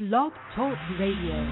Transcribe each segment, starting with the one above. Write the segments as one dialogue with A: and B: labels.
A: Blog Talk Radio.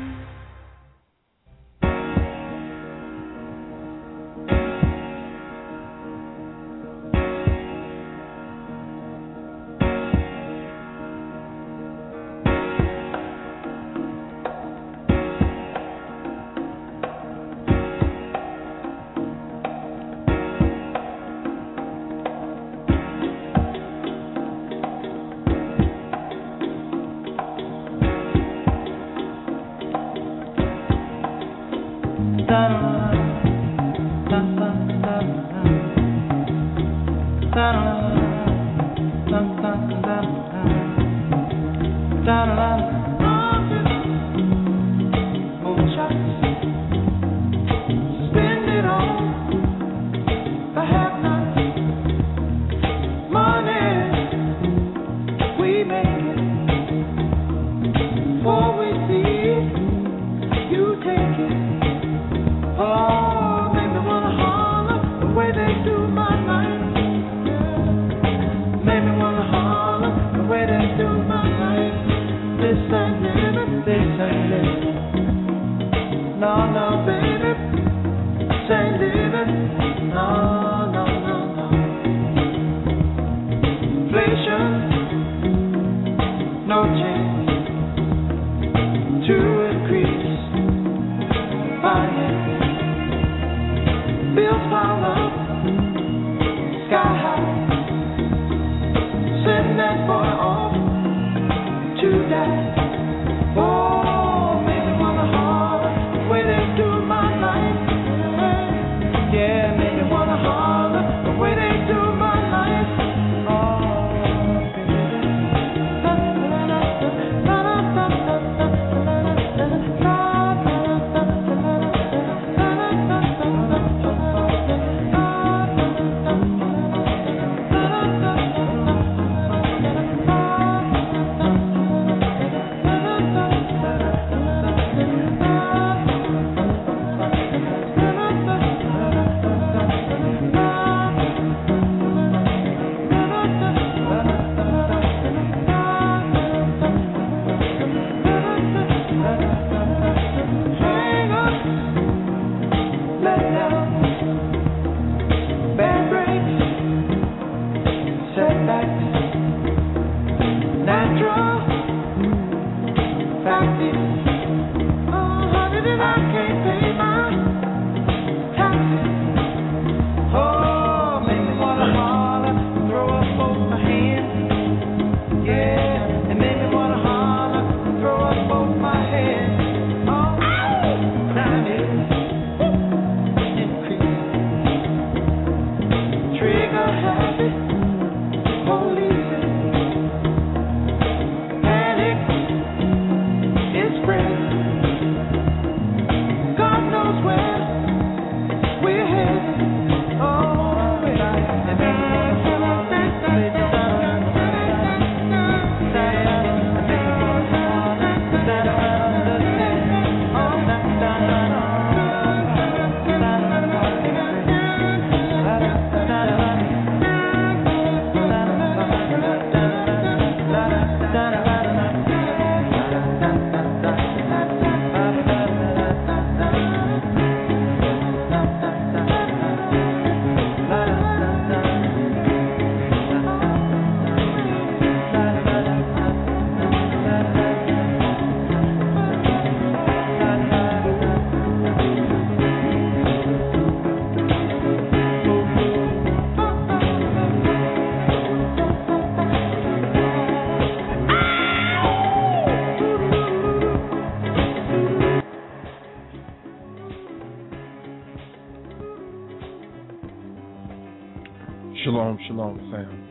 B: Shalom,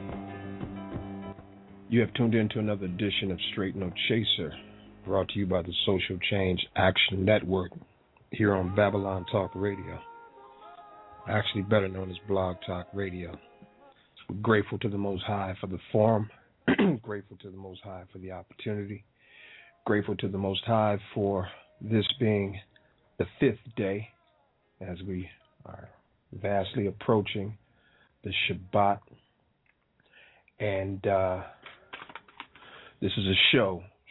B: fam. You have tuned in to another edition of Straight No Chaser, brought to you by the Social Change Action Network here on Babylon Talk Radio, actually better known as Blog Talk Radio. We're grateful to the Most High for the forum, grateful to the Most High for the opportunity, grateful to the Most High for this being the fifth day as we are vastly approaching the Shabbat. And this is a show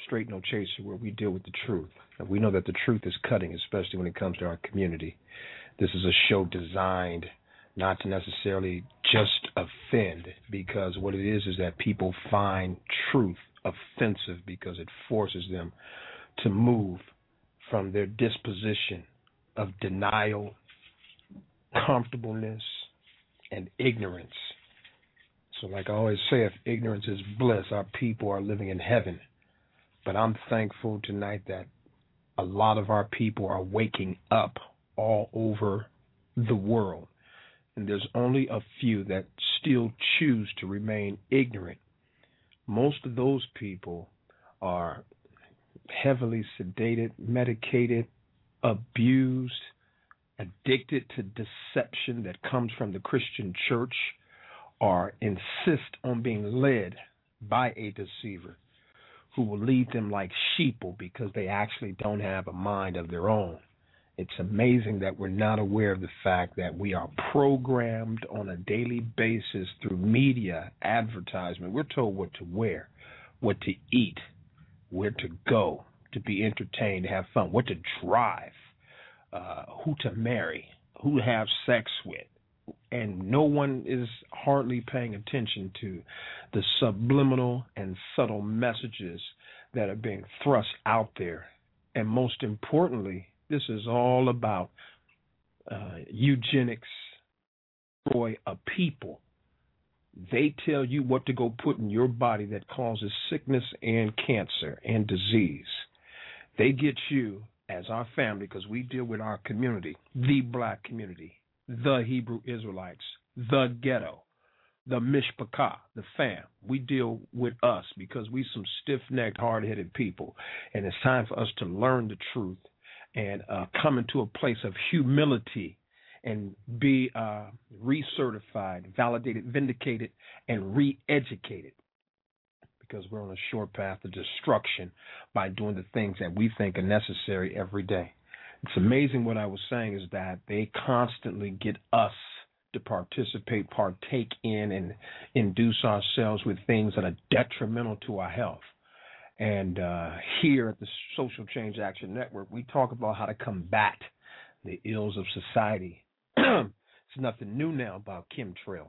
B: Straight No Chaser, where we deal with the truth. And we know that the truth is cutting, especially when it comes to our community. This is a show designed not to necessarily just offend, because what it is that people find truth offensive because it forces them to move from their disposition of denial, comfortableness, and ignorance. So like I always say, if ignorance is bliss, our people are living in heaven. But I'm thankful tonight that a lot of our people are waking up all over the world. And there's only a few that still choose to remain ignorant. Most of those people are heavily sedated, medicated, abused, addicted to deception that comes from the Christian church, or insist on being led by a deceiver who will lead them like sheeple because they actually don't have a mind of their own. It's amazing that we're not aware of the fact that we are programmed on a daily basis through media, advertisement. We're told what to wear, what to eat, where to go, to be entertained, to have fun, what to drive, who to marry, who to have sex with. And no one is hardly paying attention to the subliminal and subtle messages that are being thrust out there. And most importantly, this is all about eugenics, destroy a people. They tell you what to go put in your body that causes sickness and cancer and disease. They get you as our family, because we deal with our community, the black community, the Hebrew Israelites, the ghetto, the mishpachah, the fam. We deal with us because we some stiff-necked, hard-headed people. And it's time for us to learn the truth and come into a place of humility and be recertified, validated, vindicated, and re-educated, because we're on a short path to destruction by doing the things that we think are necessary every day. It's amazing what I was saying is that they constantly get us to participate, partake in, and induce ourselves with things that are detrimental to our health. And here at the Social Change Action Network, we talk about how to combat the ills of society. It's nothing new now about chemtrails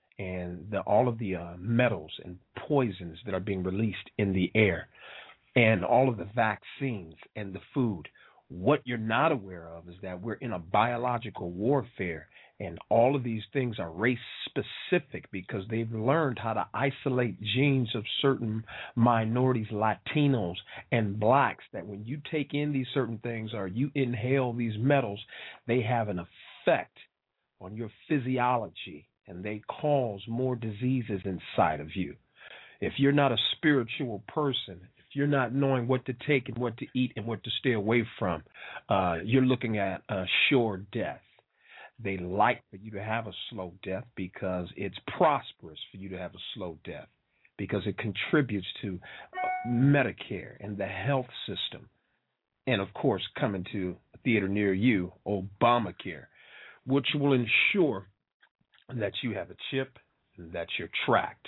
B: and all of the metals and poisons that are being released in the air, and all of the vaccines and the food. What you're not aware of is that we're in a biological warfare, and all of these things are race-specific because they've learned how to isolate genes of certain minorities, Latinos, and blacks, that when you take in these certain things or you inhale these metals, they have an effect on your physiology, and they cause more diseases inside of you. If you're not a spiritual person, if you're not knowing what to take and what to eat and what to stay away from, you're looking at a sure death. They like for you to have a slow death because it's prosperous for you to have a slow death, because it contributes to Medicare and the health system. And, of course, coming to a theater near you, Obamacare, which will ensure that you have a chip and that you're tracked.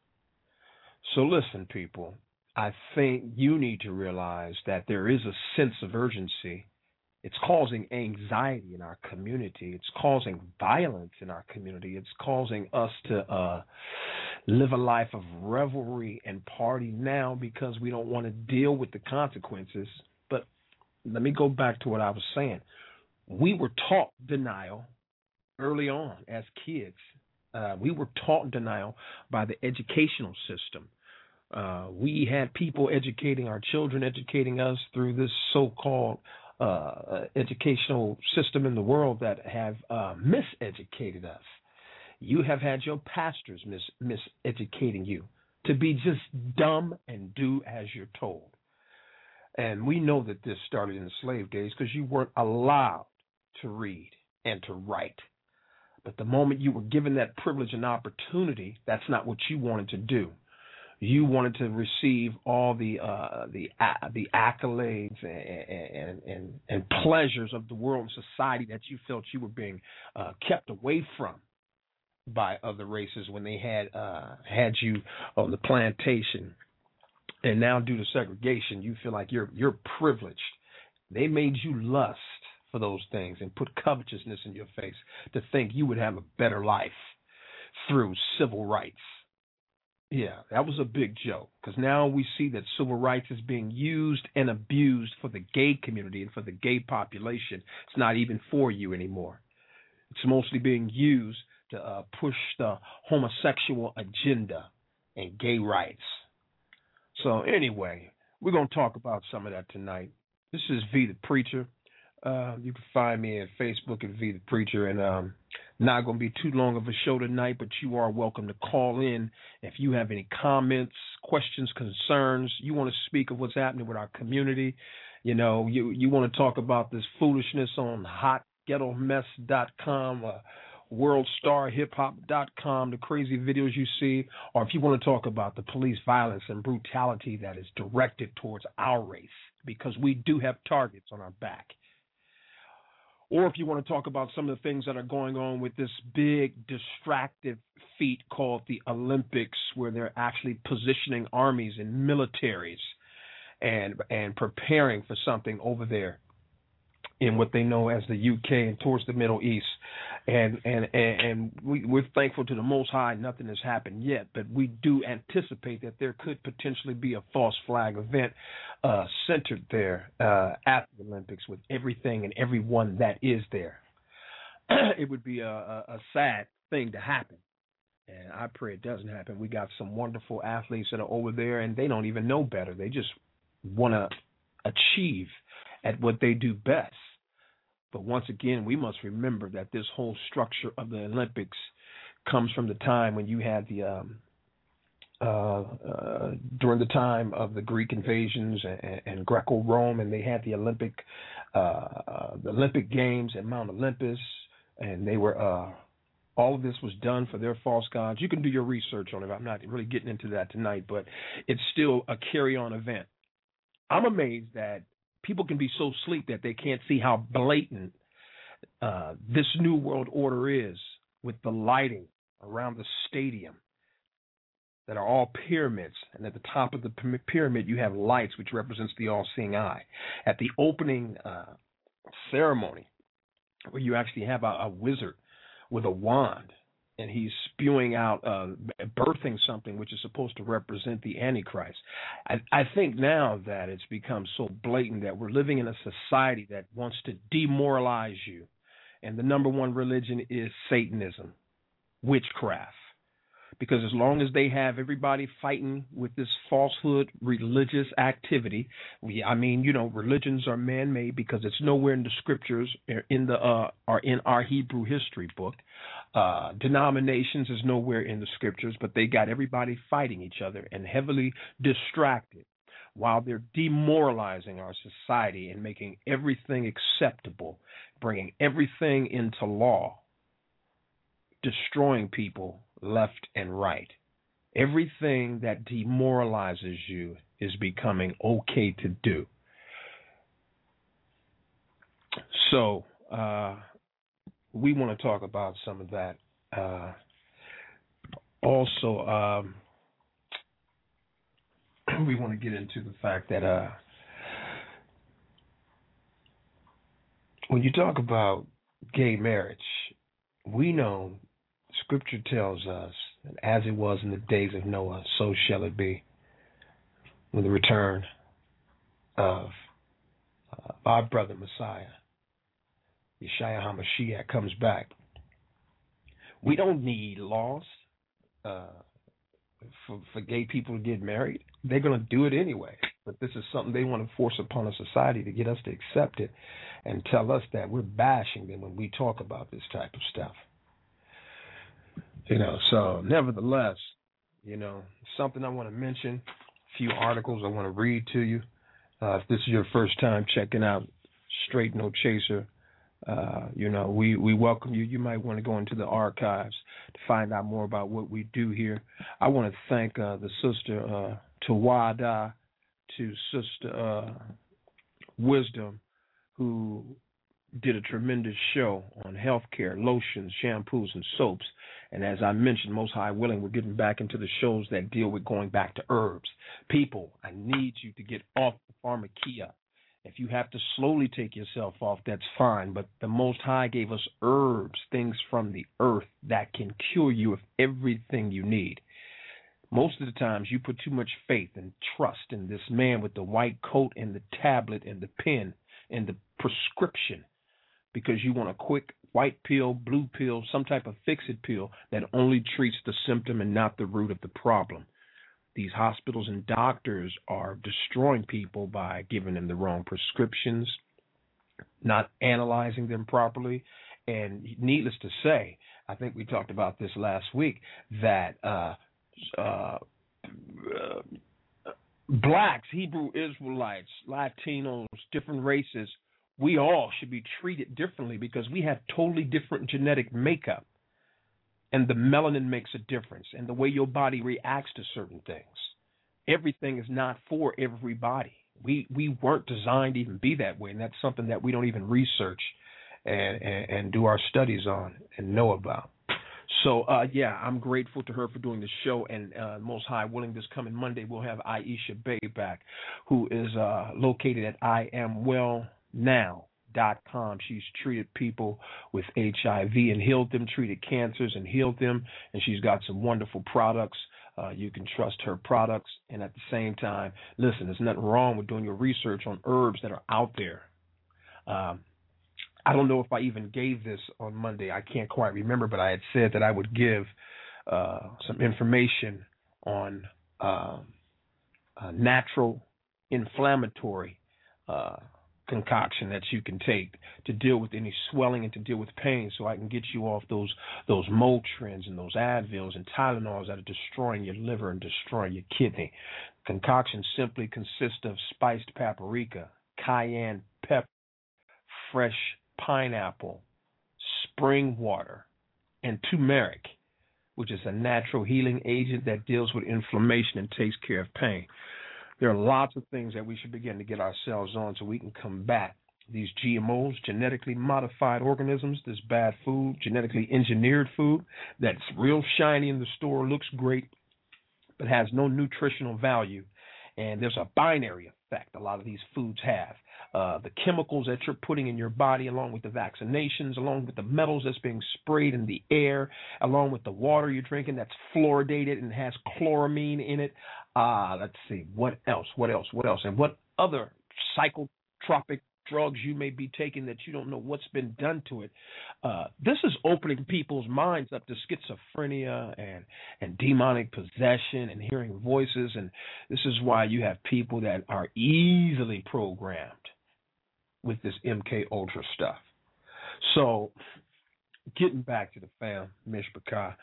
B: So listen, people, I think you need to realize that there is a sense of urgency. It's causing anxiety in our community. It's causing violence in our community. It's causing us to live a life of revelry and party now because we don't want to deal with the consequences. But let me go back to what I was saying. We were taught denial early on as kids. We were taught denial by the educational system. We had people educating our children, educating us through this so-called educational system in the world that have miseducated us. You have had your pastors miseducating you to be just dumb and do as you're told. And we know that this started in the slave days because you weren't allowed to read and to write. But the moment you were given that privilege and opportunity, that's not what you wanted to do. You wanted to receive all the accolades and pleasures of the world and society that you felt you were being kept away from by other races when they had you on the plantation And now due to segregation, you feel like you're privileged. They made you lust for those things and put covetousness in your face to think you would have a better life through civil rights. Yeah, that was a big joke because now we see that civil rights is being used and abused for the gay community and for the gay population. It's not even for you anymore. It's mostly being used to push the homosexual agenda and gay rights. So anyway, we're going to talk about some of that tonight. This is V the Preacher. You can find me at Facebook at V the Preacher, and not going to be too long of a show tonight, but you are welcome to call in if you have any comments, questions, concerns. You want to speak of what's happening with our community. You know, you want to talk about this foolishness on hotghettomess.com, worldstarhiphop.com, the crazy videos you see, or if you want to talk about the police violence and brutality that is directed towards our race, because we do have targets on our back. Or if you want to talk about some of the things that are going on with this big distractive feat called the Olympics, where they're actually positioning armies and militaries and preparing for something over there in what they know as the UK and towards the Middle East. And we're thankful to the Most High nothing has happened yet, but we do anticipate that there could potentially be a false flag event centered there at the Olympics with everything and everyone that is there. It would be a sad thing to happen, and I pray it doesn't happen. We got some wonderful athletes that are over there, and they don't even know better. They just want to achieve at what they do best. But once again, we must remember that this whole structure of the Olympics comes from the time when you had the during the time of the Greek invasions and Greco-Rome, and they had the Olympic Games at Mount Olympus, and they were all of this was done for their false gods. You can do your research on it. I'm not really getting into that tonight, but it's still a carry-on event. I'm amazed that people can be so asleep that they can't see how blatant this new world order is with the lighting around the stadium that are all pyramids. And at the top of the pyramid, you have lights, which represents the all-seeing eye. At the opening ceremony, where you actually have a wizard with a wand, and he's spewing out, birthing something which is supposed to represent the Antichrist. I think now that it's become so blatant that we're living in a society that wants to demoralize you. And the number one religion is Satanism, witchcraft. Because as long as they have everybody fighting with this falsehood religious activity, religions are man-made because it's nowhere in the scriptures or in our Hebrew history book. Denominations is nowhere in the scriptures, but they got everybody fighting each other and heavily distracted while they're demoralizing our society and making everything acceptable, bringing everything into law, destroying people left and right. Everything that demoralizes you is becoming okay to do. So we want to talk about some of that. Also, we want to get into the fact that when you talk about gay marriage, we know Scripture tells us that as it was in the days of Noah, so shall it be when the return of our brother Messiah, Yeshua HaMashiach, comes back. We don't need laws for gay people to get married. They're going to do it anyway. But this is something they want to force upon a society to get us to accept it and tell us that we're bashing them when we talk about this type of stuff. So nevertheless, something I want to mention, a few articles I want to read to you. If this is your first time checking out Straight No Chaser, we welcome you. You might want to go into the archives to find out more about what we do here. I want to thank the sister Tawada, to Sister Wisdom, who did a tremendous show on healthcare, lotions, shampoos, and soaps. And as I mentioned, most high willing, we're getting back into the shows that deal with going back to herbs. People, I need you to get off the pharmakia. If you have to slowly take yourself off, that's fine. But the Most High gave us herbs, things from the earth that can cure you of everything you need. Most of the times you put too much faith and trust in this man with the white coat and the tablet and the pen and the prescription because you want a quick white pill, blue pill, some type of fix-it pill that only treats the symptom and not the root of the problem. These hospitals and doctors are destroying people by giving them the wrong prescriptions, not analyzing them properly. And needless to say, I think we talked about this last week, that blacks, Hebrew Israelites, Latinos, different races, we all should be treated differently because we have totally different genetic makeup. And the melanin makes a difference, and the way your body reacts to certain things. Everything is not for everybody. We weren't designed to even be that way, and that's something that we don't even research and do our studies on and know about. So, I'm grateful to her for doing the show, and most high willing, this coming Monday, we'll have Aisha Bay back, who is located at IamWellNow.com. She's treated people with HIV and healed them, treated cancers and healed them, and she's got some wonderful products. You can trust her products, and at the same time, listen, there's nothing wrong with doing your research on herbs that are out there. I don't know if I even gave this on Monday. I can't quite remember, but I had said that I would give some information on natural inflammatory concoction that you can take to deal with any swelling and to deal with pain, so I can get you off those Motrins and those Advils and Tylenols that are destroying your liver and destroying your kidney. Concoction simply consists of spiced paprika, cayenne pepper, fresh pineapple, spring water, and turmeric, which is a natural healing agent that deals with inflammation and takes care of pain. There are lots of things that we should begin to get ourselves on so we can combat these GMOs, genetically modified organisms, this bad food, genetically engineered food that's real shiny in the store, looks great, but has no nutritional value. And there's a binary effect a lot of these foods have. The chemicals that you're putting in your body, along with the vaccinations, along with the metals that's being sprayed in the air, along with the water you're drinking that's fluoridated and has chloramine in it. Let's see, what else? And what other psychotropic drugs you may be taking that you don't know what's been done to it. This is opening people's minds up to schizophrenia and demonic possession and hearing voices. And this is why you have people that are easily programmed with this MK Ultra stuff. So getting back to the fam, Mishpachah,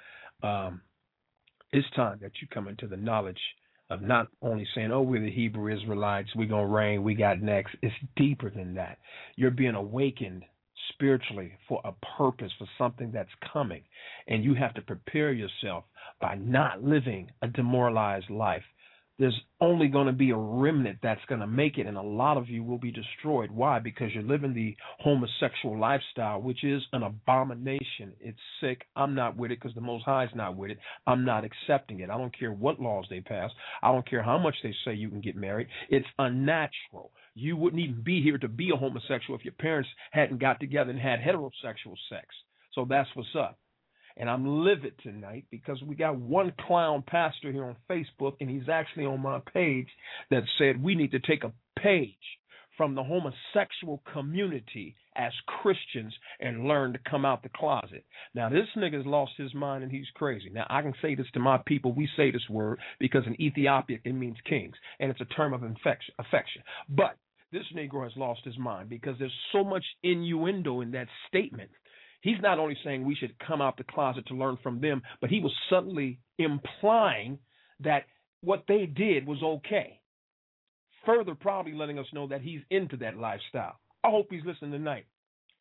B: it's time that you come into the knowledge of not only saying, oh, we're the Hebrew Israelites, we're going to reign, we got next. It's deeper than that. You're being awakened spiritually for a purpose, for something that's coming. And you have to prepare yourself by not living a demoralized life. There's only going to be a remnant that's going to make it, and a lot of you will be destroyed. Why? Because you're living the homosexual lifestyle, which is an abomination. It's sick. I'm not with it because the Most High is not with it. I'm not accepting it. I don't care what laws they pass. I don't care how much they say you can get married. It's unnatural. You wouldn't even be here to be a homosexual if your parents hadn't got together and had heterosexual sex. So that's what's up. And I'm livid tonight because we got one clown pastor here on Facebook, and he's actually on my page, that said we need to take a page from the homosexual community as Christians and learn to come out the closet. Now, this nigga's lost his mind and he's crazy. Now, I can say this to my people. We say this word because in Ethiopia it means kings, and it's a term of affection. But this Negro has lost his mind because there's so much innuendo in that statement. He's not only saying we should come out the closet to learn from them, but he was subtly implying that what they did was okay. Further probably letting us know that he's into that lifestyle. I hope he's listening tonight.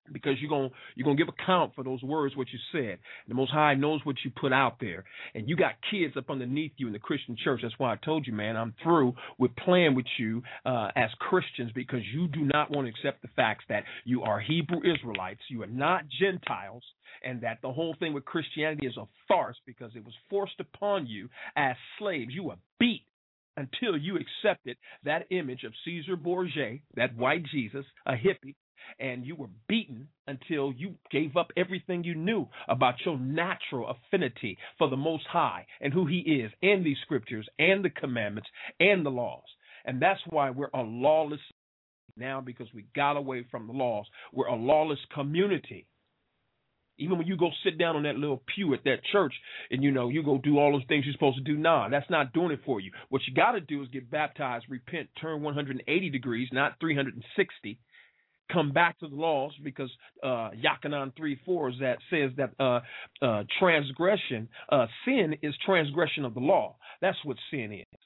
B: because you're gonna give account for those words, what you said. The Most High knows what you put out there, and you got kids up underneath you in the Christian church. That's why I told you, man, I'm through with playing with you as Christians, because you do not want to accept the facts that you are Hebrew Israelites, you are not Gentiles, and that the whole thing with Christianity is a farce because it was forced upon you as slaves. You were beat until you accepted that image of Caesar Borgia, that white Jesus, a hippie, and you were beaten until you gave up everything you knew about your natural affinity for the Most High and who He is, and these scriptures and the commandments and the laws. And that's why we're a lawless now, because we got away from the laws. We're a lawless community. Even when you go sit down on that little pew at that church and, you go do all those things you're supposed to do, nah, that's not doing it for you. What you got to do is get baptized, repent, turn 180 degrees, not 360. Come back to the laws, because Yakanan 3:4 says that transgression, sin is transgression of the law. That's what sin is.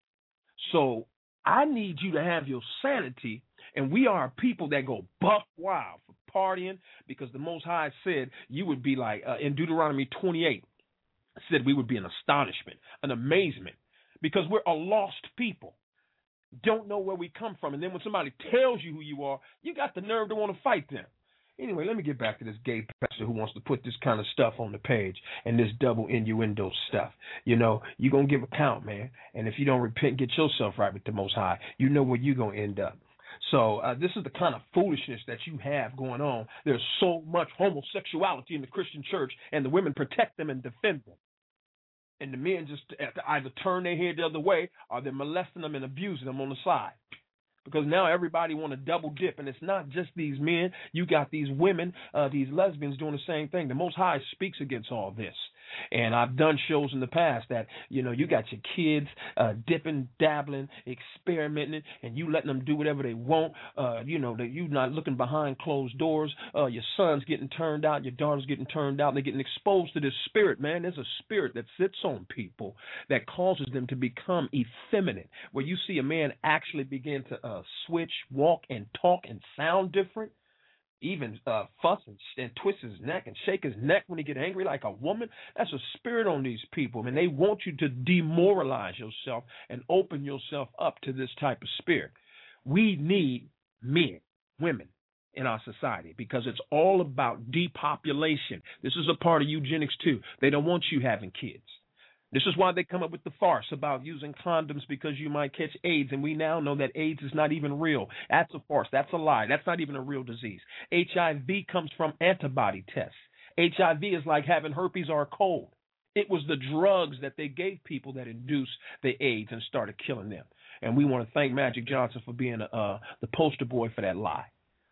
B: So I need you to have your sanity, and we are people that go buck wild for partying, because the Most High said you would be like, in Deuteronomy 28, said we would be an astonishment, an amazement, because we're a lost people. Don't know where we come from. And then when somebody tells you who you are, you got the nerve to want to fight them. Anyway, let me get back to this gay pastor who wants to put this kind of stuff on the page and this double innuendo stuff. You're going to give account, man. And if you don't repent, get yourself right with the Most High, you know where you're going to end up. So this is the kind of foolishness that you have going on. There's so much homosexuality in the Christian church, and the women protect them and defend them. And the men just either turn their head the other way, or they're molesting them and abusing them on the side. Because now everybody want to double dip, and it's not just these men. You got these women, these lesbians doing the same thing. The Most High speaks against all this. And I've done shows in the past that, you got your kids dipping, dabbling, experimenting, and you letting them do whatever they want. That you're not looking behind closed doors. Your son's getting turned out, your daughter's getting turned out. They're getting exposed to this spirit, man. There's a spirit that sits on people that causes them to become effeminate, where you see a man actually begin to switch, walk, and talk and sound different. Even fuss and twist his neck and shake his neck when he get angry like a woman. That's a spirit on these people. And they want you to demoralize yourself and open yourself up to this type of spirit. We need men, women in our society, because it's all about depopulation. This is a part of eugenics too. They don't want you having kids. This is why they come up with the farce about using condoms, because you might catch AIDS, and we now know that AIDS is not even real. That's a farce. That's a lie. That's not even a real disease. HIV comes from antibody tests. HIV is like having herpes or a cold. It was the drugs that they gave people that induced the AIDS and started killing them. And we want to thank Magic Johnson for being the poster boy for that lie.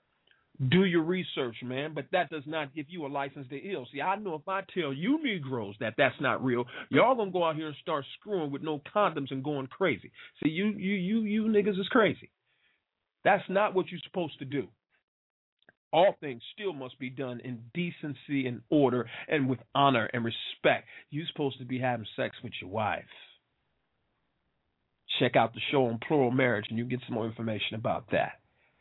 B: Do your research, man, but that does not give you a license to ill. See, I know if I tell you Negroes that that's not real, y'all gonna go out here and start screwing with no condoms and going crazy. See, you niggas is crazy. That's not what you're supposed to do. All things still must be done in decency and order and with honor and respect. You're supposed to be having sex with your wife. Check out the show on plural marriage, and you get some more information about that.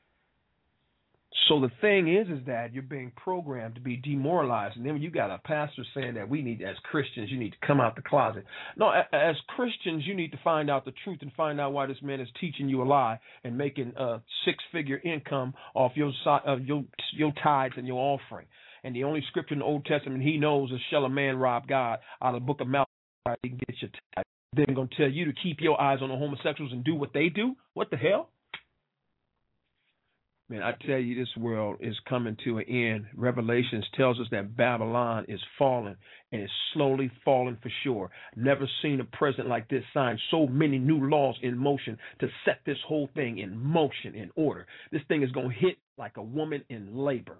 B: So the thing is that you're being programmed to be demoralized. And then you got a pastor saying that we need, as Christians, you need to come out the closet. No, as Christians, you need to find out the truth and find out why this man is teaching you a lie and making a six-figure income off your tithes and your offering. And the only scripture in the Old Testament he knows is, shall a man rob God? Out of the book of Malachi, he can get your tithes. They're going to tell you to keep your eyes on the homosexuals and do what they do? What the hell? Man, I tell you, this world is coming to an end. Revelations tells us that Babylon is falling, and it's slowly falling for sure. Never seen a president like this sign so many new laws in motion to set this whole thing in motion, in order. This thing is going to hit like a woman in labor.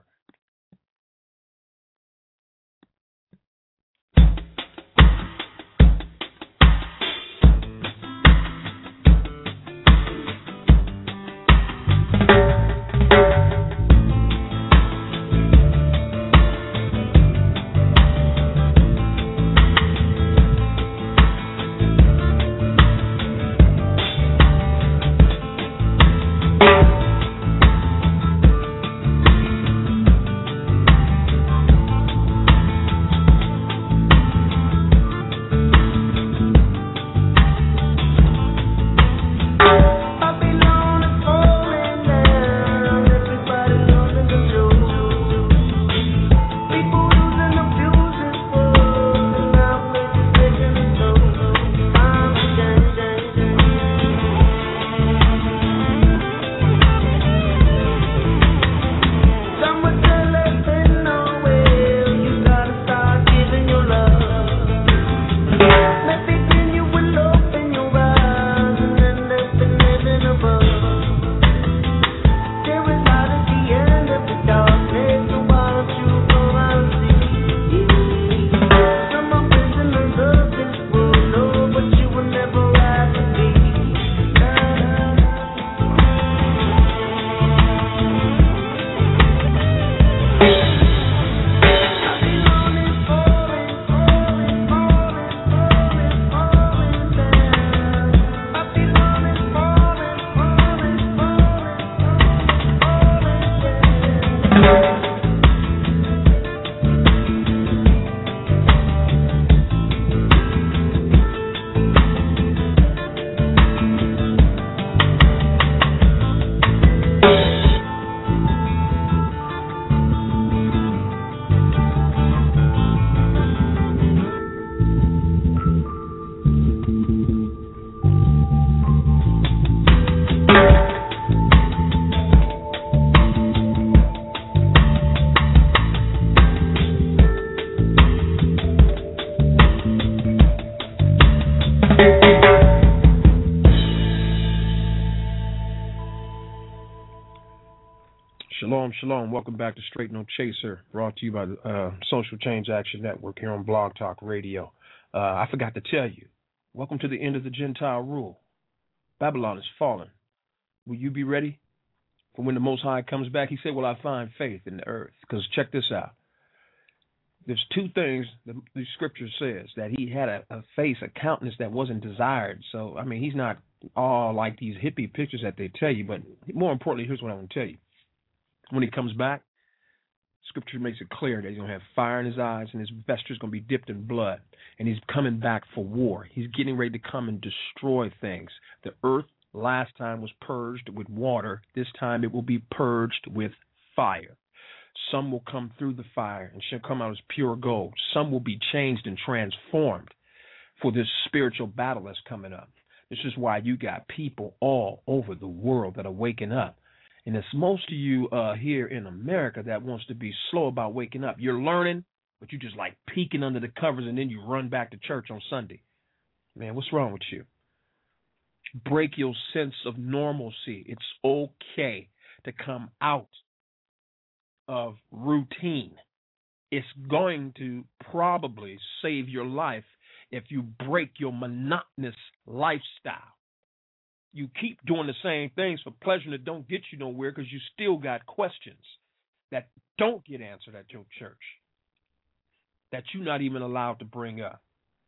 B: Shalom, shalom. Welcome back to Straight No Chaser, brought to you by the Social Change Action Network here on Blog Talk Radio. I forgot to tell you, welcome to the end of the Gentile rule. Babylon is fallen. Will you be ready for when the Most High comes back? He said, will I find faith in the earth? Because check this out. There's two things the scripture says, that he had a face, a countenance that wasn't desired. So, I mean, he's not all like these hippie pictures that they tell you, but more importantly, here's what I want to tell you. When he comes back, scripture makes it clear that he's going to have fire in his eyes and his vesture is going to be dipped in blood, and he's coming back for war. He's getting ready to come and destroy things. The earth last time was purged with water. This time it will be purged with fire. Some will come through the fire and shall come out as pure gold. Some will be changed and transformed for this spiritual battle that's coming up. This is why you got people all over the world that are waking up. And it's most of you here in America that wants to be slow about waking up. You're learning, but you just like peeking under the covers and then you run back to church on Sunday. Man, what's wrong with you? Break your sense of normalcy. It's okay to come out of routine. It's going to probably save your life if you break your monotonous lifestyle. You keep doing the same things for pleasure that don't get you nowhere because you still got questions that don't get answered at your church, that you're not even allowed to bring up.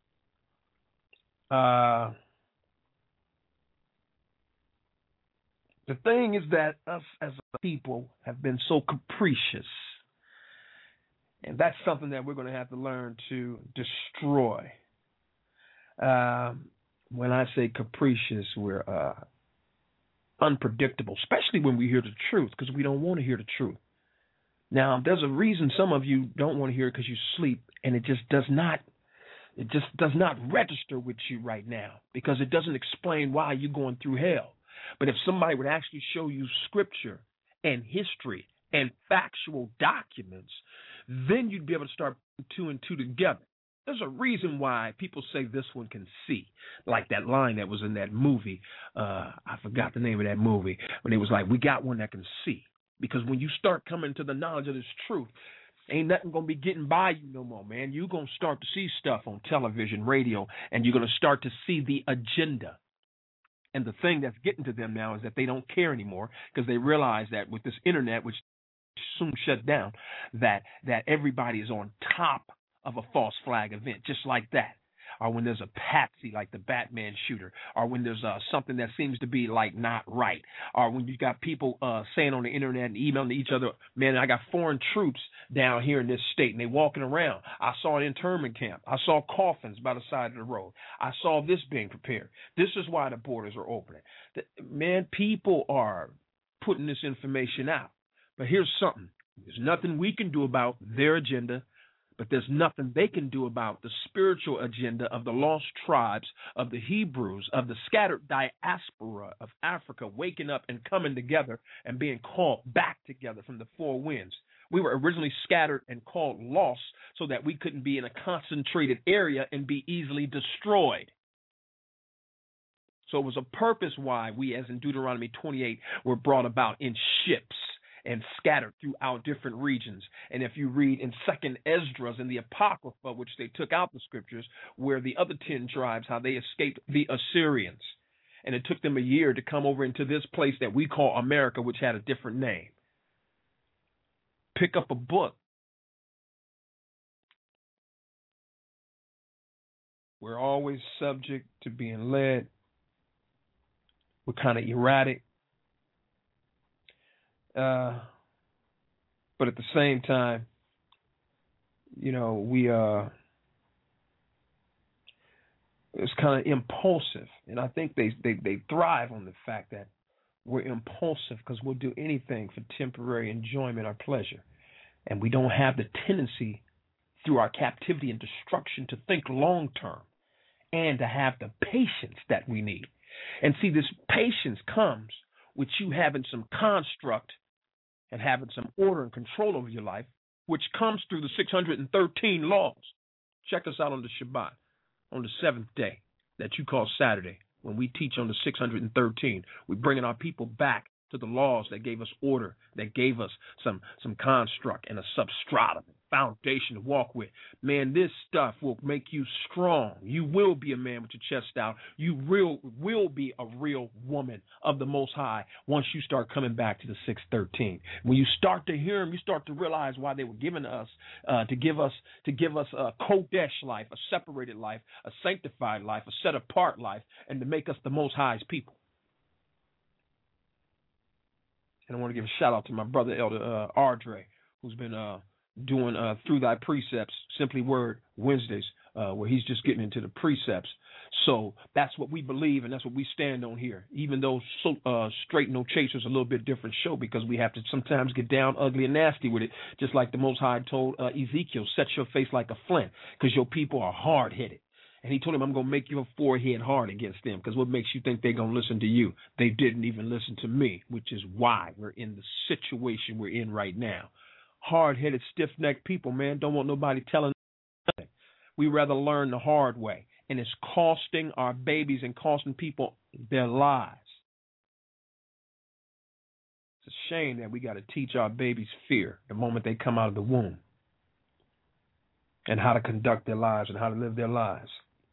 B: The thing is that us as a people have been so capricious, and that's something that we're going to have to learn to destroy. When I say capricious, we're unpredictable, especially when we hear the truth, because we don't want to hear the truth. Now, there's a reason some of you don't want to hear it, because you sleep, and it just does not register with you right now, because it doesn't explain why you're going through hell. But if somebody would actually show you scripture and history and factual documents, then you'd be able to start putting two and two together. There's a reason why people say this one can see, like that line that was in that movie. I forgot the name of that movie, when it was like, we got one that can see. Because when you start coming to the knowledge of this truth, ain't nothing going to be getting by you no more, man. You're going to start to see stuff on television, radio, and you're going to start to see the agenda. And the thing that's getting to them now is that they don't care anymore, because they realize that with this internet, which soon shut down, that everybody is on top of a false flag event, just like that. Or when there's a patsy like the Batman shooter, or when there's something that seems to be like not right, or when you got people saying on the internet and emailing to each other, man, I got foreign troops down here in this state, and they walking around. I saw an internment camp. I saw coffins by the side of the road. I saw this being prepared. This is why the borders are opening. Man, people are putting this information out. But here's something. There's nothing we can do about their agenda, but there's nothing they can do about the spiritual agenda of the lost tribes, of the Hebrews, of the scattered diaspora of Africa, waking up and coming together and being called back together from the four winds. We were originally scattered and called lost so that we couldn't be in a concentrated area and be easily destroyed. So it was a purpose why we, as in Deuteronomy 28, were brought about in ships and scattered throughout different regions. And if you read in 2nd Esdras in the Apocrypha, which they took out the scriptures, where the other 10 tribes, how they escaped the Assyrians. And it took them a year to come over into this place that we call America, which had a different name. Pick up a book. We're always subject to being led. We're kind of erratic. But at the same time, you know, it's kind of impulsive. And I think they thrive on the fact that we're impulsive, because we'll do anything for temporary enjoyment or pleasure. And we don't have the tendency through our captivity and destruction to think long term and to have the patience that we need. And see, this patience comes with you having some construct and having some order and control over your life, which comes through the 613 laws. Check us out on the Shabbat, on the 7th day that you call Saturday, when we teach on the 613. We're bringing our people back to the laws that gave us order, that gave us some construct and a substratum, foundation to walk with. Man, this stuff will make you strong. You will be a man with your chest out. You will be a real woman of the Most High once you start coming back to the 613. When you start to hear them, you start to realize why they were given to us, to give us a Kodesh life, a separated life, a sanctified life, a set apart life, and to make us the Most High's people. And I want to give a shout out to my brother Elder Ardre, who's been doing Through Thy Precepts, Simply Word Wednesdays, where he's just getting into the precepts. So that's what we believe, and that's what we stand on here. Even though Straight No Chaser is a little bit different show, because we have to sometimes get down ugly and nasty with it, just like the Most High told Ezekiel, set your face like a flint, because your people are hard-headed. And he told him, I'm going to make your forehead hard against them, because what makes you think they're going to listen to you? They didn't even listen to me, which is why we're in the situation we're in right now. Hard-headed, stiff-necked people, man, don't want nobody telling nothing. We rather learn the hard way, and it's costing our babies and costing people their lives. It's a shame that we got to teach our babies fear the moment they come out of the womb, and how to conduct their lives and how to live their lives.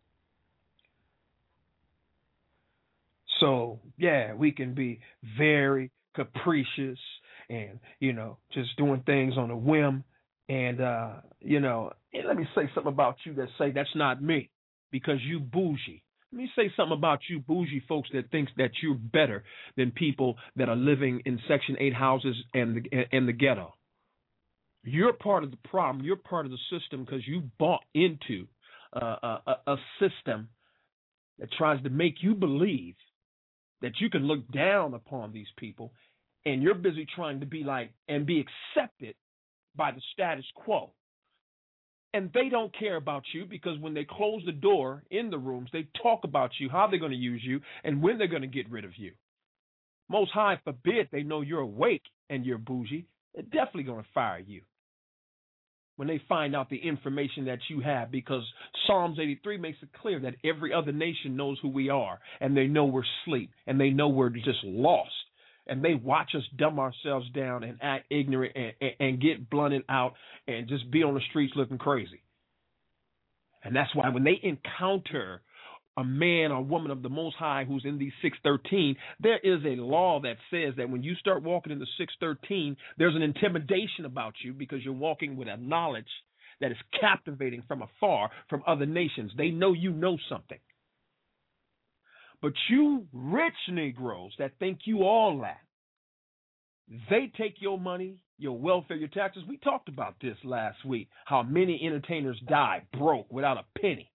B: So, yeah, we can be very capricious and, just doing things on a whim. And, let me say something about you that say that's not me because you bougie. Let me say something about you bougie folks that thinks that you're better than people that are living in Section 8 houses and the ghetto. You're part of the problem. You're part of the system because you bought into a system that tries to make you believe that you can look down upon these people, and you're busy trying to be like and be accepted by the status quo. And they don't care about you because when they close the door in the rooms, they talk about you, how they're going to use you, and when they're going to get rid of you. Most High forbid they know you're awake and you're bougie. They're definitely going to fire you when they find out the information that you have, because Psalms 83 makes it clear that every other nation knows who we are, and they know we're asleep, and they know we're just lost, and they watch us dumb ourselves down and act ignorant and get blunted out and just be on the streets looking crazy. And that's why when they encounter a man or woman of the Most High who's in these 613, there is a law that says that when you start walking in the 613, there's an intimidation about you because you're walking with a knowledge that is captivating from afar from other nations. They know you know something. But you rich Negroes that think you all that, they take your money, your welfare, your taxes. We talked about this last week, how many entertainers died broke without a penny.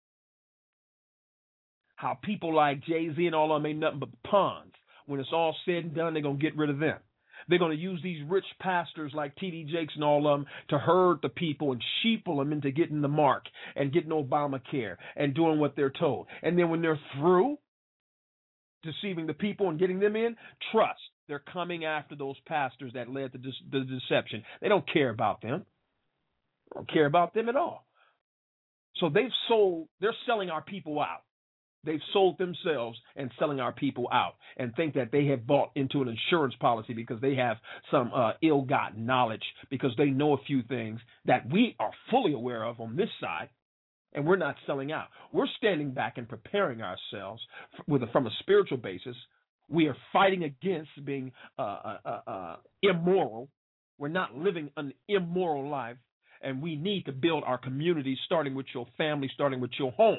B: How people like Jay-Z and all of them ain't nothing but pawns. When it's all said and done, they're going to get rid of them. They're going to use these rich pastors like T.D. Jakes and all of them to herd the people and sheeple them into getting the mark and getting Obamacare and doing what they're told. And then when they're through deceiving the people and getting them in, trust, they're coming after those pastors that led to the deception. They don't care about them. They don't care about them at all. So they're selling our people out. They've sold themselves and selling our people out and think that they have bought into an insurance policy because they have some ill-gotten knowledge, because they know a few things that we are fully aware of on this side, and we're not selling out. We're standing back and preparing ourselves from a spiritual basis. We are fighting against being immoral. We're not living an immoral life, and we need to build our community, starting with your family, starting with your home.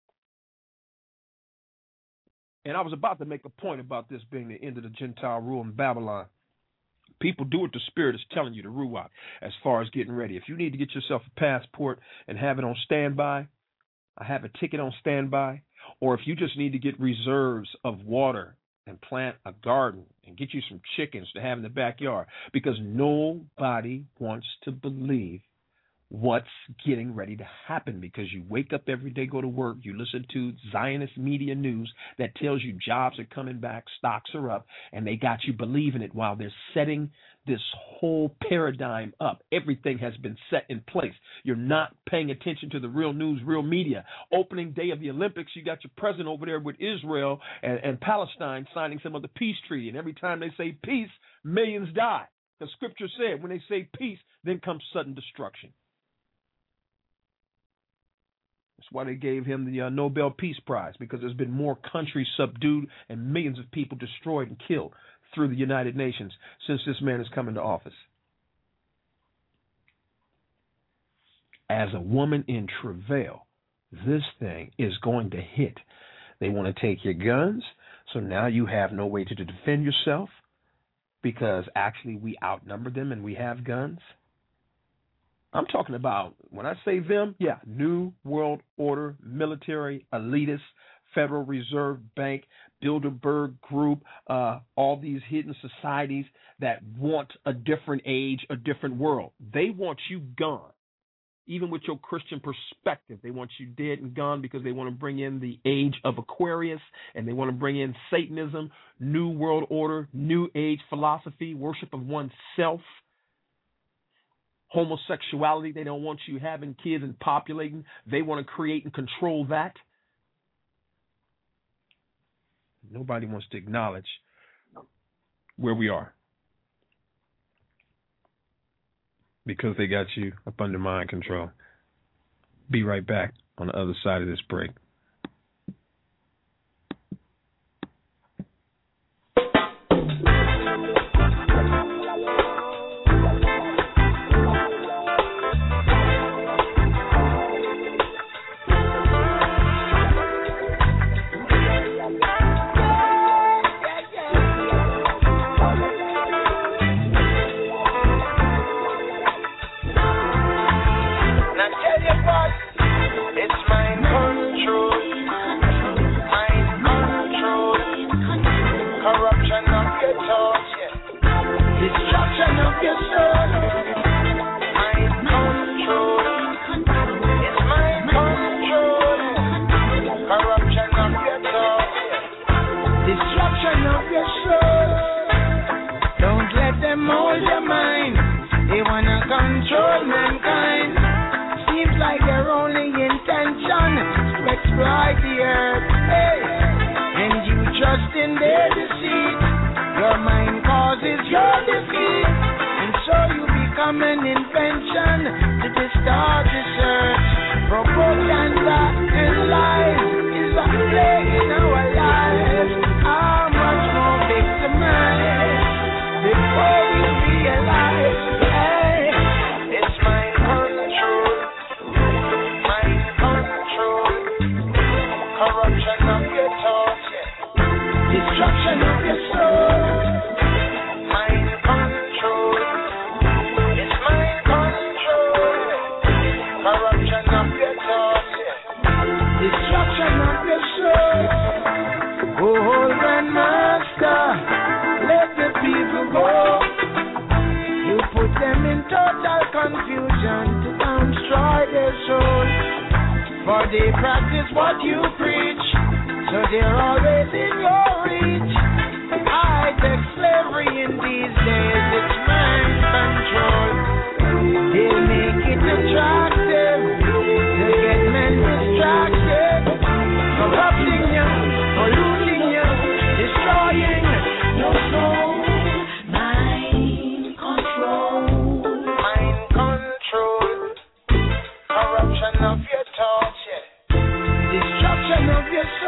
B: And I was about to make a point about this being the end of the Gentile rule in Babylon. People do what the Spirit is telling you to Ruach as far as getting ready. If you need to get yourself a passport and have it on standby, I have a ticket on standby. Or if you just need to get reserves of water and plant a garden and get you some chickens to have in the backyard, because nobody wants to believe what's getting ready to happen, because you wake up every day, go to work, you listen to Zionist media news that tells you jobs are coming back, stocks are up, and they got you believing it while they're setting this whole paradigm up. Everything has been set in place. You're not paying attention to the real news, real media. Opening day of the Olympics, you got your president over there with Israel and Palestine signing some of the peace treaty, and every time they say peace, millions die. The scripture said when they say peace, then comes sudden destruction. That's why they gave him the Nobel Peace Prize, because there's been more countries subdued and millions of people destroyed and killed through the United Nations since this man has come into office. As a woman in travail, this thing is going to hit. They want to take your guns, so now you have no way to defend yourself, because actually we outnumber them and we have guns. I'm talking about, when I say them, New World Order, military, elitists, Federal Reserve Bank, Bilderberg Group, all these hidden societies that want a different age, a different world. They want you gone. Even with your Christian perspective, they want you dead and gone, because they want to bring in the age of Aquarius, and they want to bring in Satanism, New World Order, New Age philosophy, worship of oneself, homosexuality. They don't want you having kids and populating. They want to create and control that. Nobody wants to acknowledge where we are, because they got you up under mind control. Be right back on the other side of this break.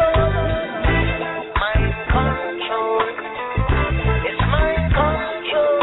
C: Mind control. It's mind control.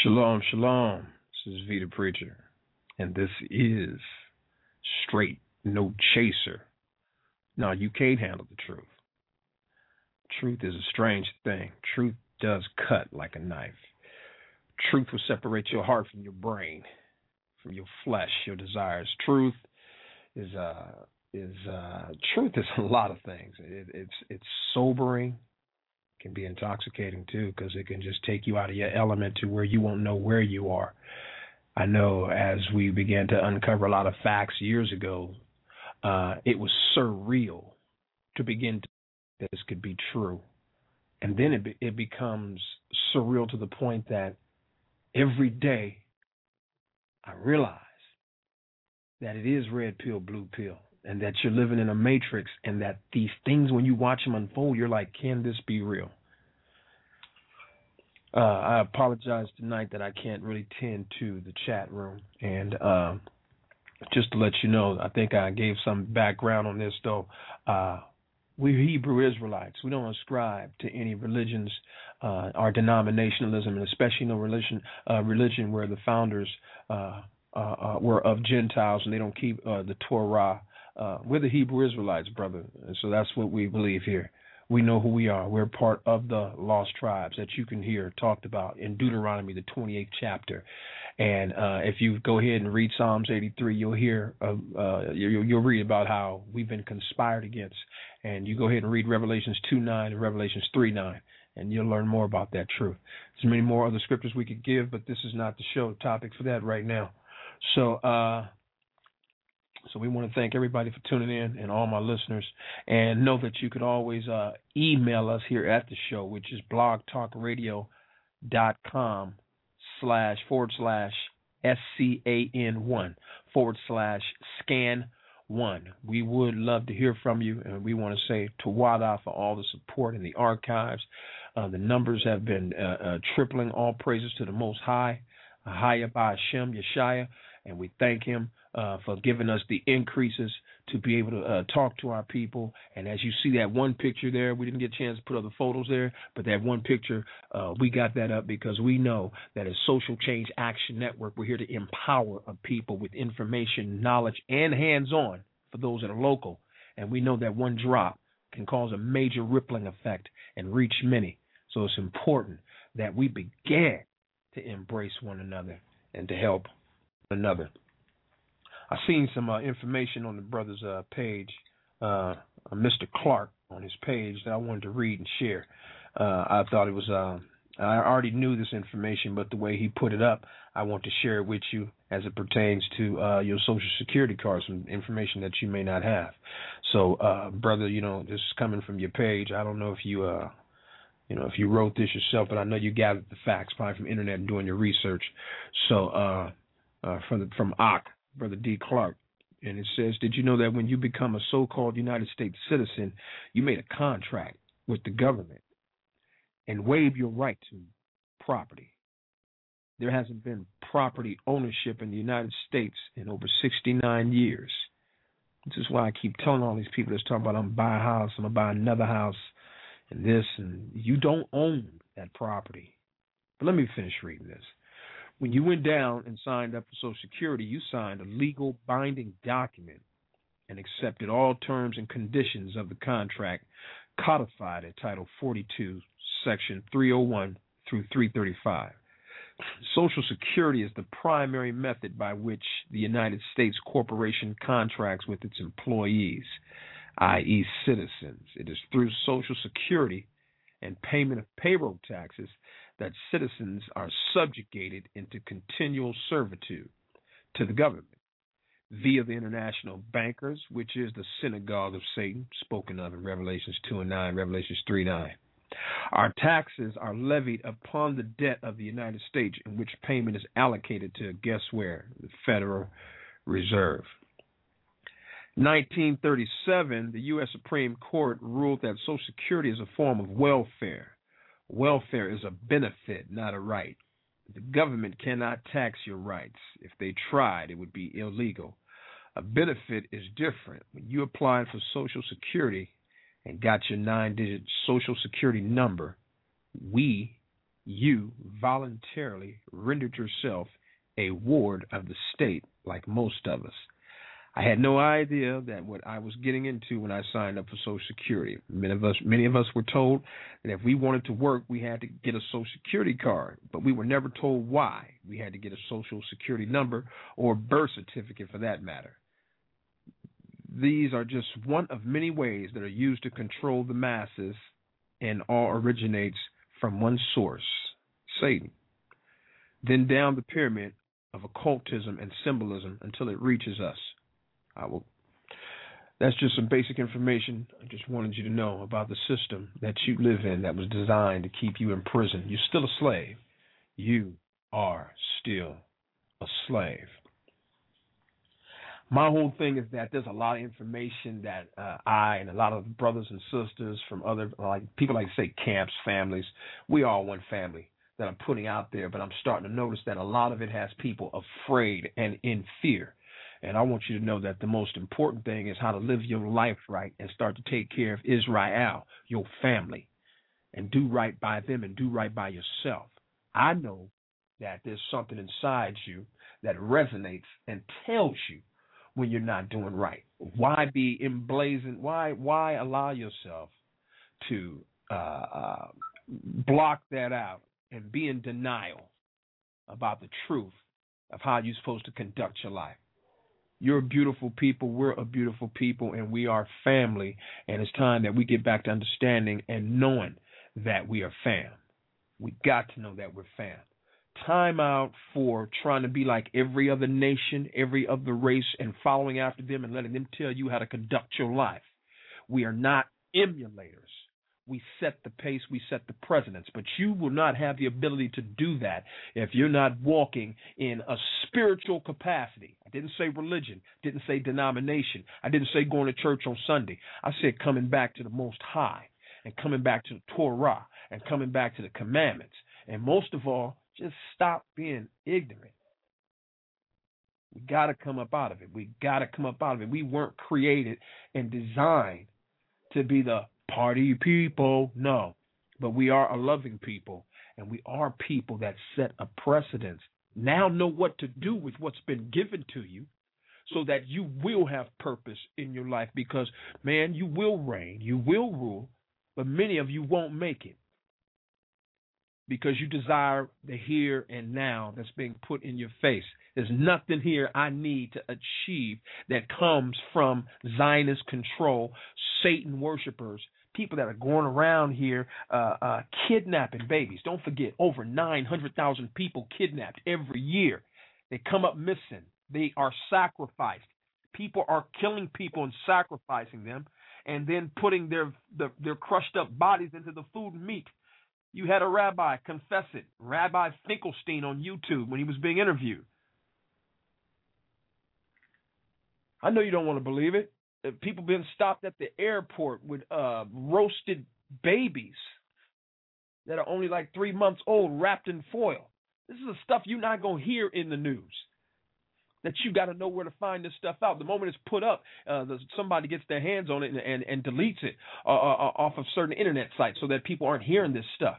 B: Shalom, shalom. This is V the Preacher, and this is Straight No Chaser. No, you can't handle the truth. Truth is a strange thing. Truth does cut like a knife. Truth will separate your heart from your brain, from your flesh, your desires. Truth is a lot of things. It's sobering. Can be intoxicating too, because it can just take you out of your element to where you won't know where you are. I know as we began to uncover a lot of facts years ago, it was surreal to begin to think this could be true. And then it becomes surreal to the point that every day I realize that it is red pill, blue pill, and that you're living in a matrix, and that these things, when you watch them unfold, you're like, can this be real? I apologize tonight that I can't really tend to the chat room. And just to let you know, I think I gave some background on this, though. We're Hebrew Israelites. We don't ascribe to any religions or denominationalism, and especially no religion where the founders were of Gentiles and they don't keep the Torah. We're the Hebrew Israelites, brother. And so that's what we believe here. We know who we are. We're part of the lost tribes that you can hear talked about in Deuteronomy, the 28th chapter. And if you go ahead and read Psalms 83, you'll hear, you'll read about how we've been conspired against. And you go ahead and read Revelations 2:9 and Revelations 3:9, and you'll learn more about that truth. There's many more other scriptures we could give, but this is not the show topic for that right now. So we want to thank everybody for tuning in and all my listeners. And know that you could always email us here at the show, which is blogtalkradio.com/SCAN1/scan1. We would love to hear from you, and we want to say Tawada for all the support in the archives. The numbers have been tripling. All praises to the Most High, Hayabah Hashem Yeshaya, and we thank him for giving us the increases to be able to talk to our people. And as you see that one picture there, we didn't get a chance to put other photos there, but that one picture, we got that up because we know that as Social Change Action Network, we're here to empower a people with information, knowledge, and hands-on for those that are local. And we know that one drop can cause a major rippling effect and reach many. So it's important that we begin to embrace one another and to help one another. I seen some information on the brother's page, Mr. Clark on his page, that I wanted to read and share. I thought it was, I already knew this information, but the way he put it up, I want to share it with you as it pertains to your Social Security card, some information that you may not have. So, brother, this is coming from your page. I don't know if you, if you wrote this yourself, but I know you gathered the facts probably from internet and doing your research. So, from Ak, Brother D. Clark, and it says, did you know that when you become a so-called United States citizen, you made a contract with the government and waive your right to property? There hasn't been property ownership in the United States in over 69 years. This is why I keep telling all these people that's talking about I'm going to buy a house, I'm going to buy another house, and this, and you don't own that property. But let me finish reading this. When you went down and signed up for Social Security, you signed a legal binding document and accepted all terms and conditions of the contract codified in Title 42, Section 301 through 335. Social Security is the primary method by which the United States corporation contracts with its employees, i.e. citizens. It is through Social Security and payment of payroll taxes that citizens are subjugated into continual servitude to the government via the international bankers, which is the synagogue of Satan, spoken of in Revelations 2:9, Revelations 3:9. Our taxes are levied upon the debt of the United States, in which payment is allocated to, guess where? The Federal Reserve. 1937, the U.S. Supreme Court ruled that Social Security is a form of welfare. Welfare is a benefit, not a right. The government cannot tax your rights. If they tried, it would be illegal. A benefit is different. When you applied for Social Security and got your 9-digit Social Security number, we You voluntarily rendered yourself a ward of the state like most of us. I had no idea that what I was getting into when I signed up for Social Security. Many of us were told that if we wanted to work, we had to get a Social Security card, but we were never told why we had to get a Social Security number or birth certificate for that matter. These are just one of many ways that are used to control the masses, and all originates from one source, Satan. Then down the pyramid of occultism and symbolism until it reaches us. That's just some basic information. I just wanted you to know about the system that you live in that was designed to keep you in prison. You're still a slave. You are still a slave. My whole thing is that there's a lot of information that I and a lot of brothers and sisters from other people like to say camps, families, we are one family that I'm putting out there, but I'm starting to notice that a lot of it has people afraid and in fear. And I want you to know that the most important thing is how to live your life right and start to take care of Israel, your family, and do right by them and do right by yourself. I know that there's something inside you that resonates and tells you when you're not doing right. Why be emblazoned? Why allow yourself to block that out and be in denial about the truth of how you're supposed to conduct your life? You're a beautiful people. We're a beautiful people, and we are family. And it's time that we get back to understanding and knowing that we are fam. We got to know that we're fam. Time out for trying to be like every other nation, every other race, and following after them and letting them tell you how to conduct your life. We are not emulators. We set the pace, we set the precedence, but you will not have the ability to do that if you're not walking in a spiritual capacity. I didn't say religion, didn't say denomination, I didn't say going to church on Sunday. I said coming back to the Most High and coming back to the Torah and coming back to the commandments. And most of all, just stop being ignorant. We got to come up out of it. We got to come up out of it. We weren't created and designed to be the party people, no, but we are a loving people, and we are people that set a precedence. Now know what to do with what's been given to you so that you will have purpose in your life because, man, you will reign, you will rule, but many of you won't make it because you desire the here and now that's being put in your face. There's nothing here I need to achieve that comes from Zionist control, Satan worshipers, people that are going around here kidnapping babies. Don't forget, over 900,000 people kidnapped every year. They come up missing. They are sacrificed. People are killing people and sacrificing them and then putting their crushed up bodies into the food and meat. You had a rabbi confess it, Rabbi Finkelstein on YouTube when he was being interviewed. I know you don't want to believe it. People being stopped at the airport with roasted babies that are only like 3 months old, wrapped in foil. This is the stuff you're not going to hear in the news. That you got to know where to find this stuff out. The moment it's put up, somebody gets their hands on it and deletes it off of certain internet sites so that people aren't hearing this stuff.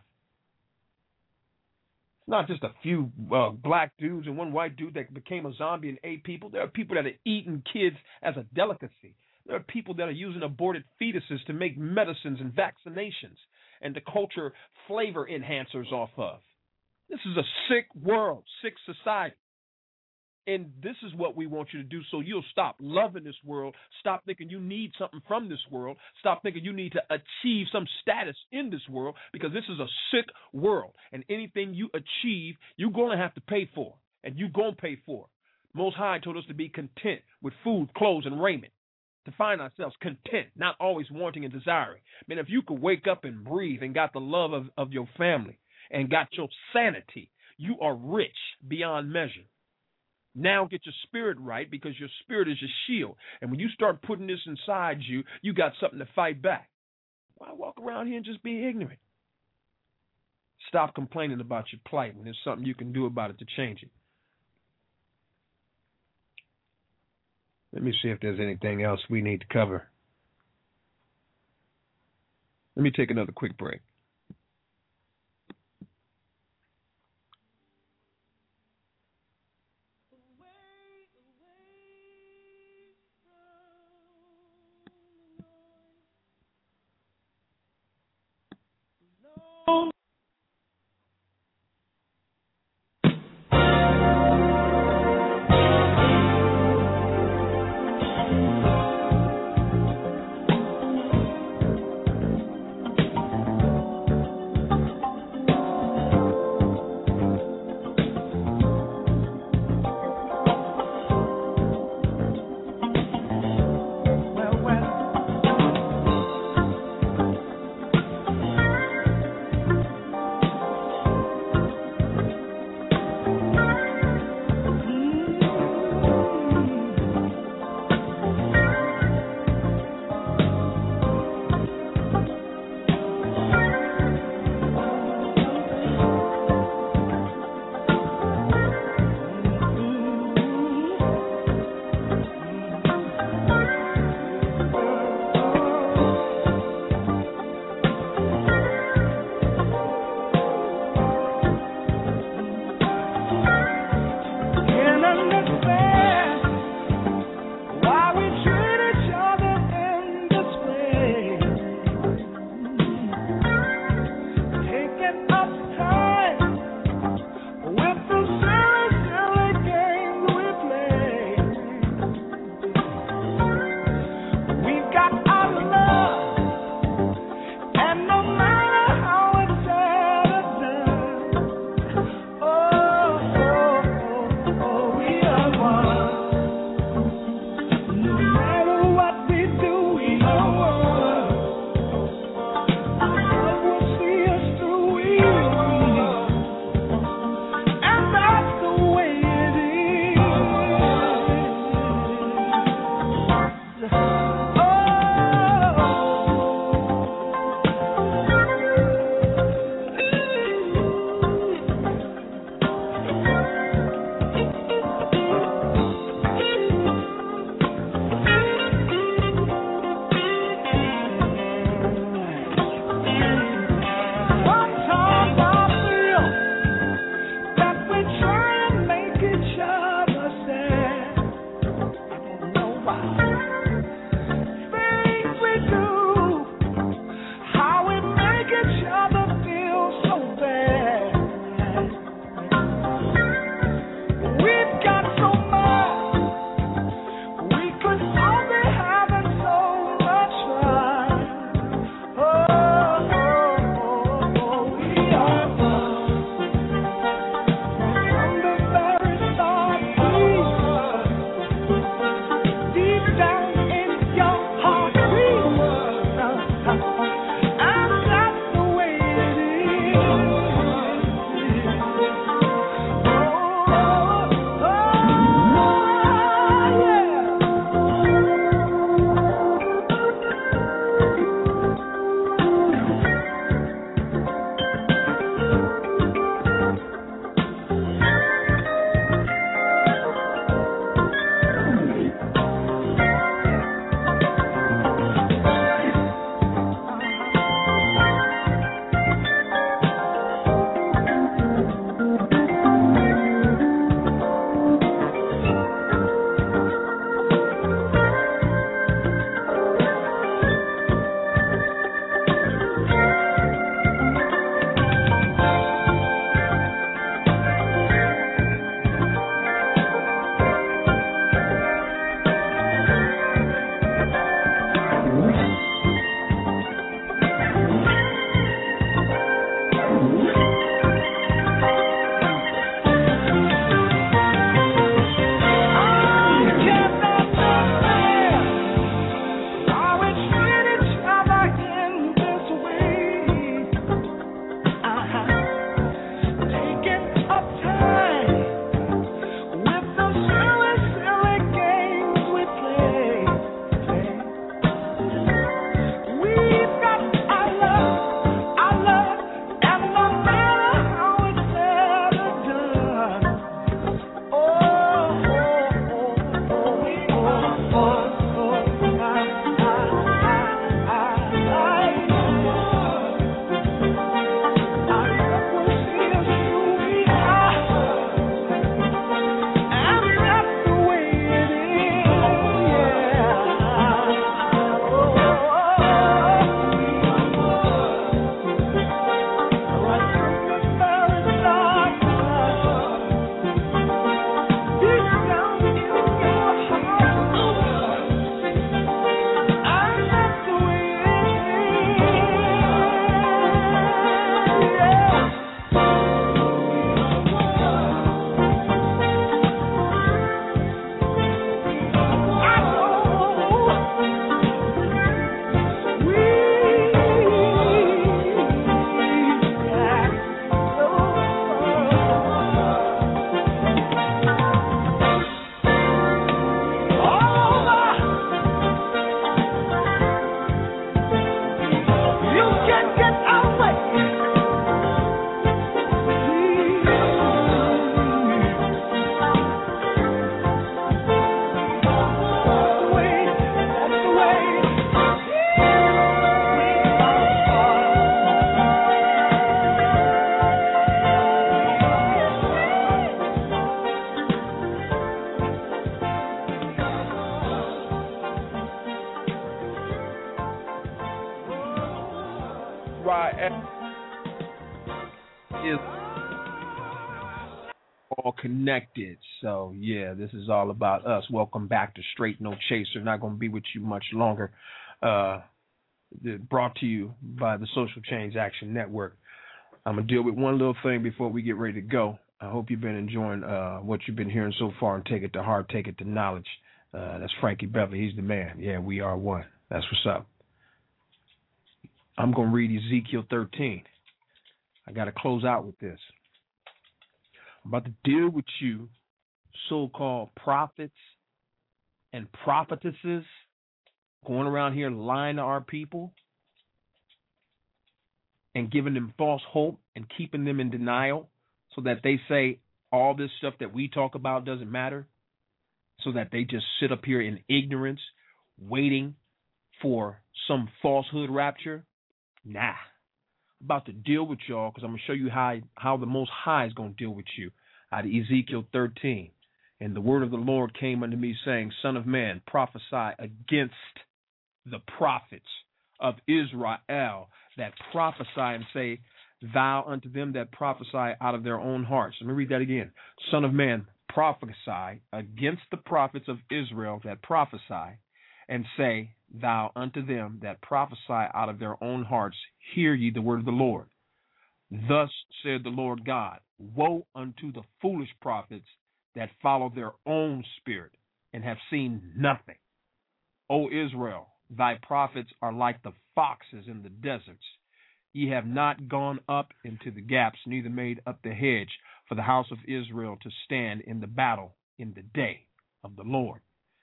B: It's not just a few black dudes and one white dude that became a zombie and ate people. There are people that are eating kids as a delicacy. There are people that are using aborted fetuses to make medicines and vaccinations and to culture flavor enhancers off of. This is a sick world, sick society. And this is what we want you to do so you'll stop loving this world, stop thinking you need something from this world, stop thinking you need to achieve some status in this world because this is a sick world. And anything you achieve, you're going to have to pay for, and you're going to pay for. Most High told us to be content with food, clothes, and raiment, to find ourselves content, not always wanting and desiring. Man, if you could wake up and breathe and got the love of your family and got your sanity, you are rich beyond measure. Now get your spirit right because your spirit is your shield. And when you start putting this inside you, you got something to fight back. Why walk around here and just be ignorant? Stop complaining about your plight when there's something you can do about it to change it. Let me see if there's anything else we need to cover. Let me take another quick break. Is all connected. So yeah, this is all about us. Welcome back to Straight No Chaser. Not going to be with you much longer. Brought to you by the Social Change Action Network. I'm going to deal with one little thing before we get ready to go. I hope you've been enjoying what you've been hearing so far and take it to heart, take it to knowledge. That's Frankie Beverly. He's the man. Yeah, we are one. That's what's up. I'm going to read Ezekiel 13. I got to close out with this. I'm about to deal with you so-called prophets and prophetesses going around here lying to our people and giving them false hope and keeping them in denial so that they say all this stuff that we talk about doesn't matter, so that they just sit up here in ignorance waiting for some falsehood rapture. Nah. About to deal with y'all because I'm going to show you how the Most High is going to deal with you out of Ezekiel 13. And the word of the Lord came unto me saying, Son of man, prophesy against the prophets of Israel that prophesy and say, thou unto them that prophesy out of their own hearts. Let me read that again. Son of man, prophesy against the prophets of Israel that prophesy and say, thou unto them that prophesy out of their own hearts, hear ye the word of the Lord. Thus said the Lord God, woe unto the foolish prophets that follow their own spirit and have seen nothing. O Israel, thy prophets are like the foxes in the deserts. Ye have not gone up into the gaps, neither made up the hedge for the house of Israel to stand in the battle in the day of the Lord.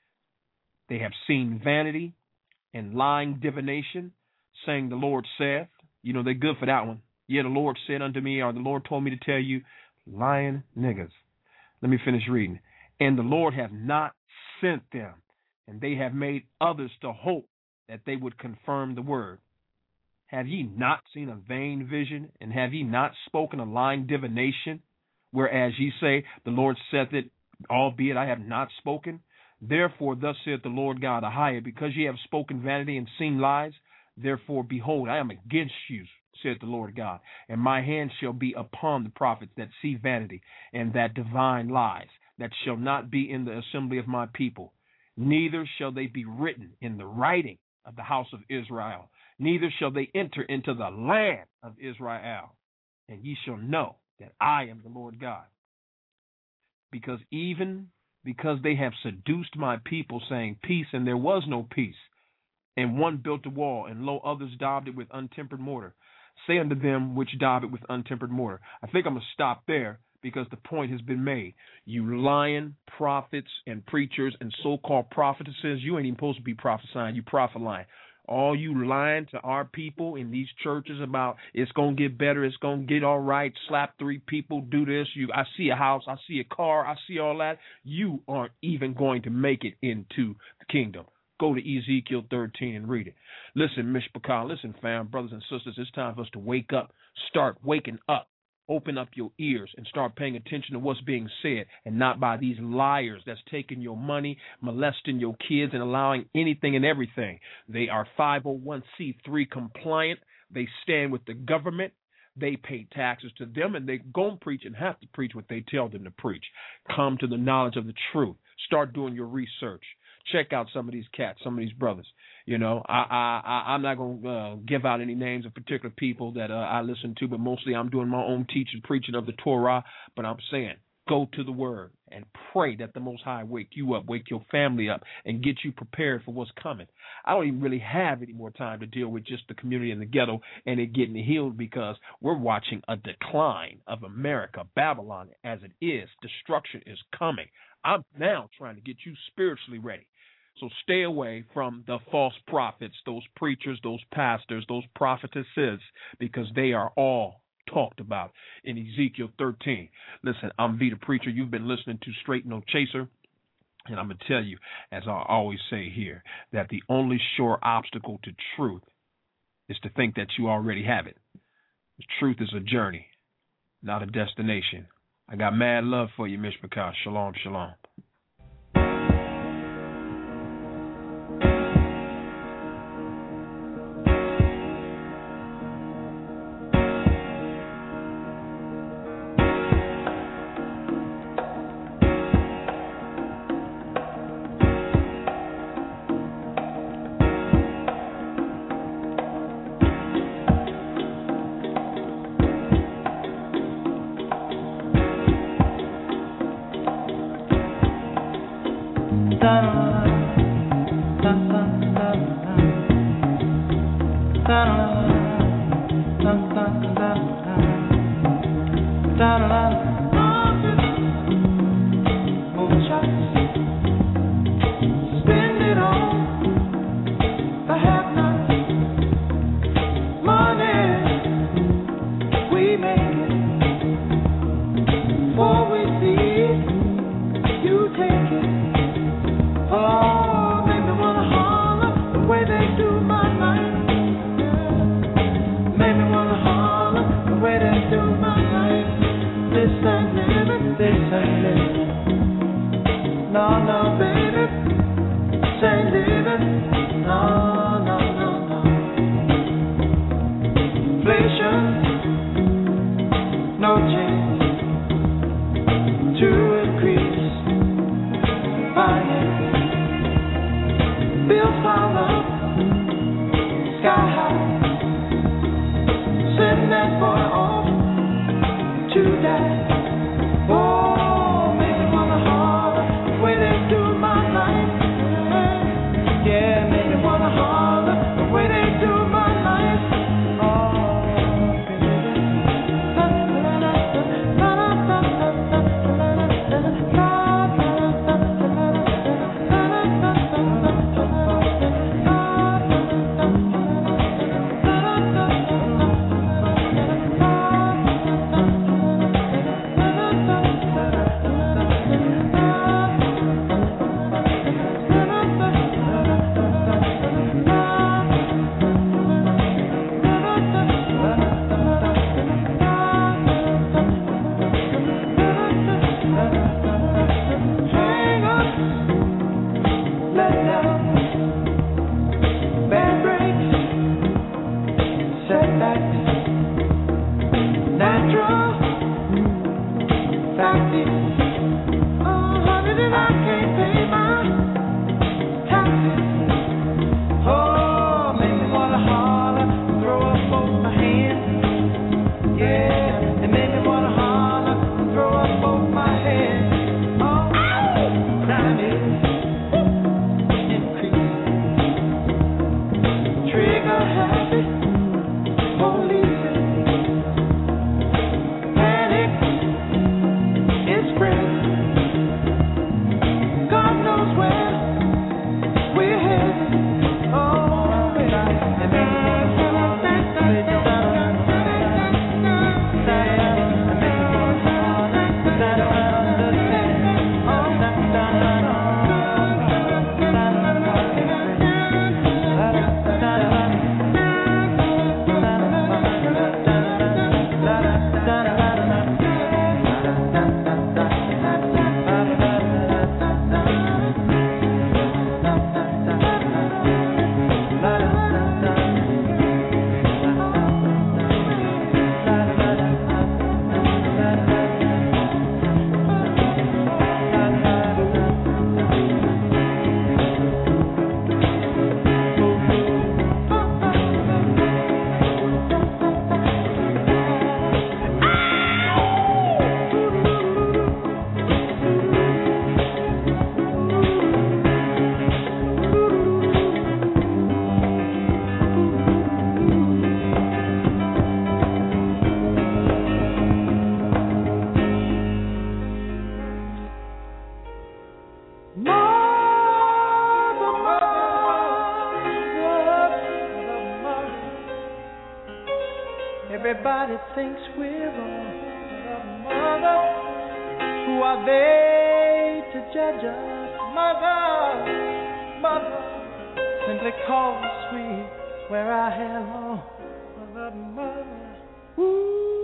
B: They have seen vanity and lying divination, saying the Lord saith. You know, they're good for that one. Yeah, the Lord said unto me, or the Lord told me to tell you, lying niggas. Let me finish reading. And the Lord hath not sent them, and they have made others to hope that they would confirm the word. Have ye not seen a vain vision, and have ye not spoken a lying divination? Whereas ye say, the Lord saith it, albeit I have not spoken. Therefore, thus saith the Lord God, Ahia, because ye have spoken vanity and seen lies, therefore, behold, I am against you, saith the Lord God, and my hand shall be upon the prophets that see vanity and that divine lies, that shall not be in the assembly of my people. Neither shall they be written in the writing of the house of Israel, neither shall they enter into the land of Israel. and ye shall know that I am the Lord God. Because they have seduced my people, saying peace, and there was no peace. And one built a wall, and lo, others daubed it with untempered mortar. Say unto them which daub it with untempered mortar. I think I'm going to stop there because the point has been made. You lying prophets and preachers and so-called prophetesses, you ain't even supposed to be prophesying, you prophet lying. All you lying to our people in these churches about it's going to get better, it's going to get all right, slap 3 people, do this. I see a house, I see a car, I see all that. You aren't even going to make it into the kingdom. Go to Ezekiel 13 and read it. Listen, Mishpachah, listen, fam, brothers and sisters, it's time for us to wake up. Start waking up. Open up your ears and start paying attention to what's being said, and not by these liars that's taking your money, molesting your kids, and allowing anything and everything. They are 501c3 compliant. They stand with the government. They pay taxes to them, and they go and preach and have to preach what they tell them to preach. Come to the knowledge of the truth. Start doing your research. Check out some of these cats, some of these brothers. You know, I'm not going to give out any names of particular people that I listen to, but mostly I'm doing my own teaching, preaching of the Torah. But I'm saying, go to the Word and pray that the Most High wake you up, wake your family up, and get you prepared for what's coming. I don't even really have any more time to deal with just the community in the ghetto and it getting healed, because we're watching a decline of America, Babylon as it is. Destruction is coming. I'm now trying to get you spiritually ready. So stay away from the false prophets, those preachers, those pastors, those prophetesses, because they are all talked about in Ezekiel 13. Listen, I'm V the Preacher. You've been listening to Straight No Chaser. And I'm going to tell you, as I always say here, that the only sure obstacle to truth is to think that you already have it. The truth is a journey, not a destination. I got mad love for you, Mishpachah. Shalom, shalom.
C: Yeah. we're wrong. But mother, who are they to judge us? Mother, simply cause we wear our hair long. Mother, ooh.